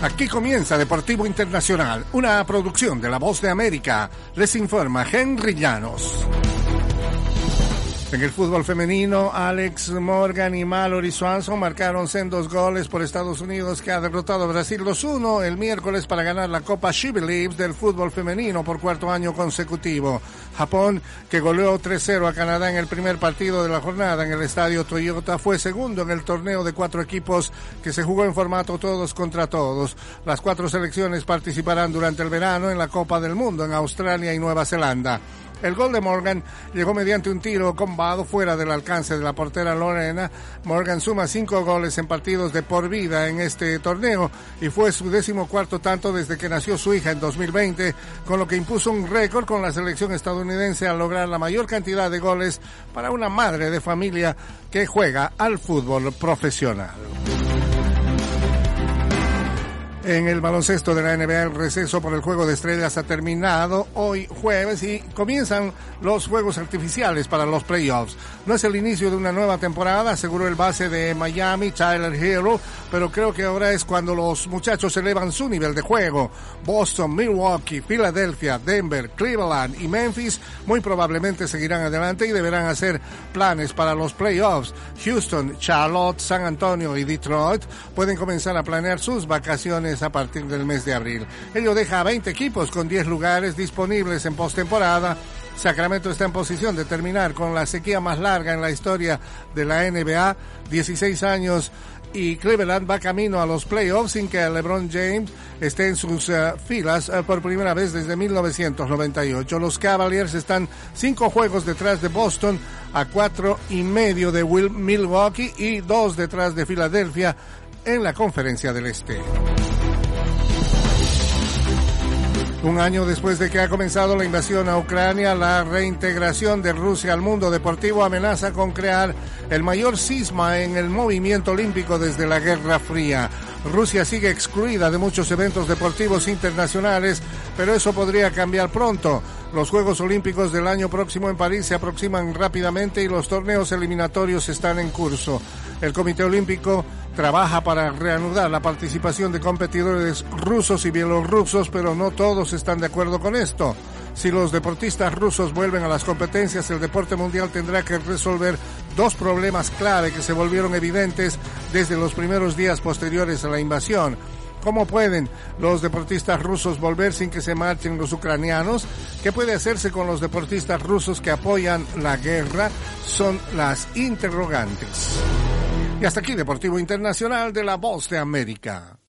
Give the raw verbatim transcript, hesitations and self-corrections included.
Aquí comienza Deportivo Internacional, una producción de La Voz de América. Les informa Henry Llanos. En el fútbol femenino, Alex Morgan y Mallory Swanson marcaron sendos goles por Estados Unidos, que ha derrotado a Brasil dos uno el miércoles para ganar la Copa She Believes del fútbol femenino por cuarto año consecutivo. Japón, que goleó tres cero a Canadá en el primer partido de la jornada en el estadio Toyota, fue segundo en el torneo de cuatro equipos que se jugó en formato todos contra todos. Las cuatro selecciones participarán durante el verano en la Copa del Mundo en Australia y Nueva Zelanda. El gol de Morgan llegó mediante un tiro combado fuera del alcance de la portera Lorena. Morgan suma cinco goles en partidos de por vida en este torneo y fue su decimocuarto tanto desde que nació su hija en dos mil veinte, con lo que impuso un récord con la selección estadounidense al lograr la mayor cantidad de goles para una madre de familia que juega al fútbol profesional. En el baloncesto de la N B A, el receso por el Juego de Estrellas ha terminado hoy jueves y comienzan los fuegos artificiales para los playoffs. No es el inicio de una nueva temporada, aseguró el base de Miami, Tyler Hero, pero creo que ahora es cuando los muchachos elevan su nivel de juego. Boston, Milwaukee, Filadelfia, Denver, Cleveland y Memphis muy probablemente seguirán adelante y deberán hacer planes para los playoffs. Houston, Charlotte, San Antonio y Detroit pueden comenzar a planear sus vacaciones a partir del mes de abril. Ello deja a veinte equipos con diez lugares disponibles en postemporada. Sacramento está en posición de terminar con la sequía más larga en la historia de la N B A, dieciséis años, y Cleveland va camino a los playoffs sin que LeBron James esté en sus uh, filas uh, por primera vez desde mil novecientos noventa y ocho. Los Cavaliers están cinco juegos detrás de Boston, a cuatro y medio de Will Milwaukee y dos detrás de Filadelfia en la Conferencia del Este. Un año después de que ha comenzado la invasión a Ucrania, la reintegración de Rusia al mundo deportivo amenaza con crear el mayor cisma en el movimiento olímpico desde la Guerra Fría. Rusia sigue excluida de muchos eventos deportivos internacionales, pero eso podría cambiar pronto. Los Juegos Olímpicos del año próximo en París se aproximan rápidamente y los torneos eliminatorios están en curso. El Comité Olímpico trabaja para reanudar la participación de competidores rusos y bielorrusos, pero no todos están de acuerdo con esto. Si los deportistas rusos vuelven a las competencias, el deporte mundial tendrá que resolver dos problemas clave que se volvieron evidentes desde los primeros días posteriores a la invasión. ¿Cómo pueden los deportistas rusos volver sin que se marchen los ucranianos? ¿Qué puede hacerse con los deportistas rusos que apoyan la guerra? Son las interrogantes. Y hasta aquí Deportivo Internacional de La Voz de América.